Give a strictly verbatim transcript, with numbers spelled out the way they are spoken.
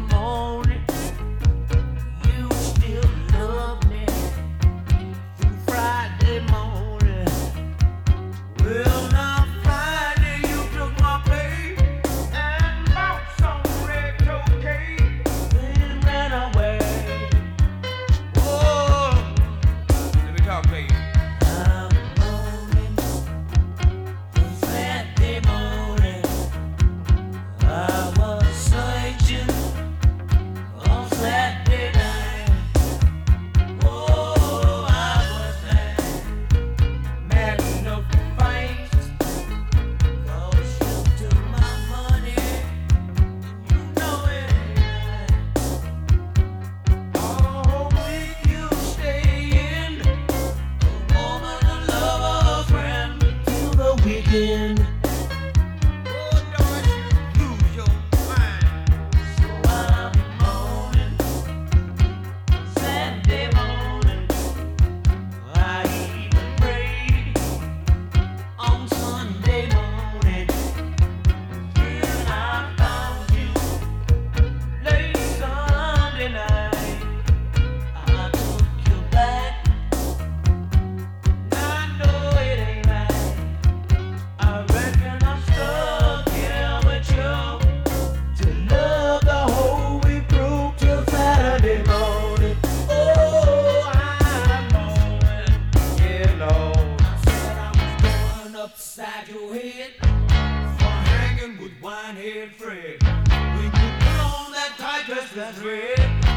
morning, you still love me. Through Friday morning, well now Friday you took my pay and bought some red cocaine, then ran away. Oh, let me talk, baby. I'm moaning for Saturday morning. I was searching on Saturday night. Oh, I was mad, mad enough to fight, 'cause you took my money, you know it ain't right. All week you staying, a woman, a lover, a friend, till the weekend. Oh, don't you lose your mind. So I'm moaning Saturday morning. I even prayed on Sunday morning. Then I found you late Sunday night. I took you back. I know it ain't right. I reckon I'm stuck here with you to love the whole week through till Saturday morning. Oh, I'm moaning, yeah, Lord. I said I was going upside your head for hanging with Winehead Fred. When you put on that tight dress that's red,